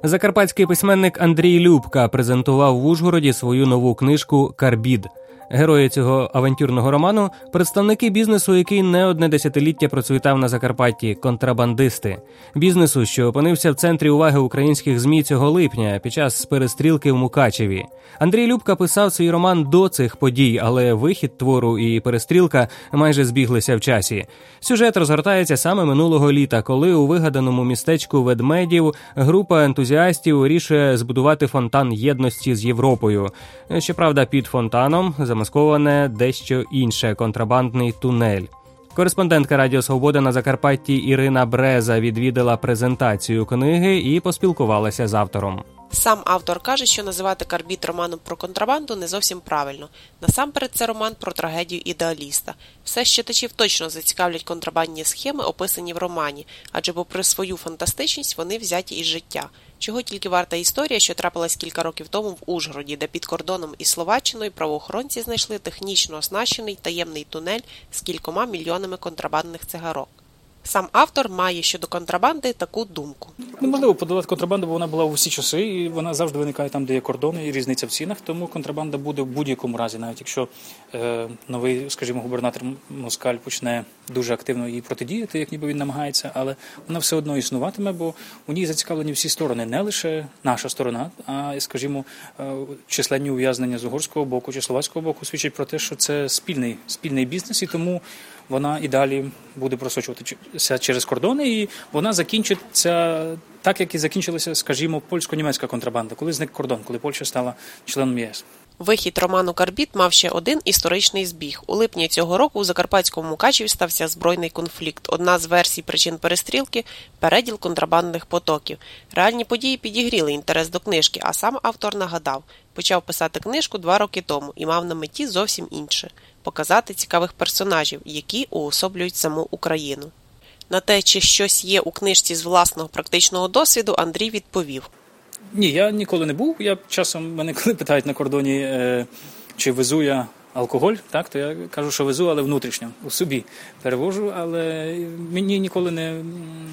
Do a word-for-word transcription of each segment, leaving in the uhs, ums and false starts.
Закарпатський письменник Андрій Любка презентував в Ужгороді свою нову книжку «Карбід». Герої цього авантюрного роману – представники бізнесу, який не одне десятиліття процвітав на Закарпатті – контрабандисти. Бізнесу, що опинився в центрі уваги українських ЗМІ цього липня під час перестрілки в Мукачеві. Андрій Любка писав свій роман до цих подій, але вихід твору і перестрілка майже збіглися в часі. Сюжет розгортається саме минулого літа, коли у вигаданому містечку Ведмедів група ентузіастів вирішує збудувати фонтан єдності з Європою. Щоправда, під фонтаном замасковане дещо інше – контрабандний тунель. Кореспондентка Радіо Свобода на Закарпатті Ірина Бреза відвідала презентацію книги і поспілкувалася з автором. Сам автор каже, що називати «Карбід» романом про контрабанду не зовсім правильно. Насамперед, це роман про трагедію ідеаліста. Все з читачів точно зацікавлять контрабандні схеми, описані в романі, адже попри свою фантастичність вони взяті із життя. Чого тільки варта історія, що трапилась кілька років тому в Ужгороді, де під кордоном із Словаччиною правоохоронці знайшли технічно оснащений таємний тунель з кількома мільйонами контрабандних цигарок. Сам автор має щодо контрабанди таку думку. Неможливо подолати контрабанду, бо вона була в усі часи, і вона завжди виникає там, де є кордони, і різниця в цінах, тому контрабанда буде в будь-якому разі, навіть якщо е, новий, скажімо, губернатор Москаль почне дуже активно їй протидіяти, як ніби він намагається, але вона все одно існуватиме, бо у ній зацікавлені всі сторони, не лише наша сторона, а, скажімо, е, численні ув'язнення з угорського боку чи словацького боку свідчать про те, що це спільний, спільний бізнес, і тому вона і далі буде просочуватися через кордони, і вона закінчиться так, як і закінчилася, скажімо, польсько-німецька контрабанда, коли зник кордон, коли Польща стала членом ЄС. Вихід роману «Карбід» мав ще один історичний збіг. У липні цього року у Закарпатському Мукачеві стався збройний конфлікт. Одна з версій причин перестрілки – переділ контрабандних потоків. Реальні події підігріли інтерес до книжки, а сам автор нагадав – почав писати книжку два роки тому і мав на меті зовсім інше – показати цікавих персонажів, які уособлюють саму Україну. На те, чи щось є у книжці з власного практичного досвіду, Андрій відповів. Ні, я ніколи не був. Я часом, мене коли питають на кордоні, е, чи везу я алкоголь, так, то я кажу, що везу, але внутрішньо, у собі перевожу, але мені ніколи не,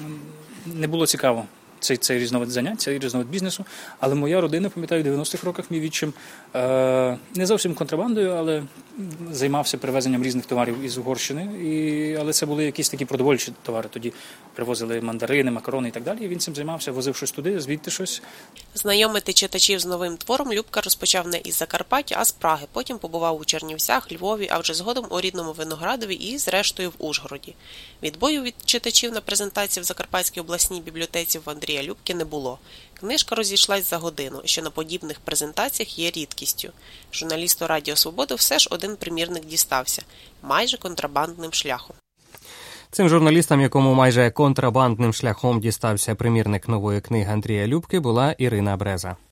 не було цікаво цей, цей різновид занять, цей різновид бізнесу, але моя родина, пам'ятаю, в дев'яностих роках мій відчим е, не зовсім контрабандою, але займався привезенням різних товарів із Угорщини, і, але це були якісь такі продовольчі товари, тоді привозили мандарини, макарони і так далі, і він цим займався, возив щось туди, звідти щось. Знайомити читачів з новим твором Любка розпочав не із Закарпаття, а з Праги, потім побував у Чернівцях, Львові, а вже згодом у рідному Виноградові і, зрештою, в Ужгороді. Відбою від читачів на презентації в Закарпатській обласній бібліотеці в Андрія Любки не було. Книжка розійшлась за годину, що на подібних презентаціях є рідкістю. Журналісту Радіо Свобода все ж один примірник дістався – майже контрабандним шляхом. Цим журналістом, якому майже контрабандним шляхом дістався примірник нової книги Андрія Любки, була Ірина Бреза.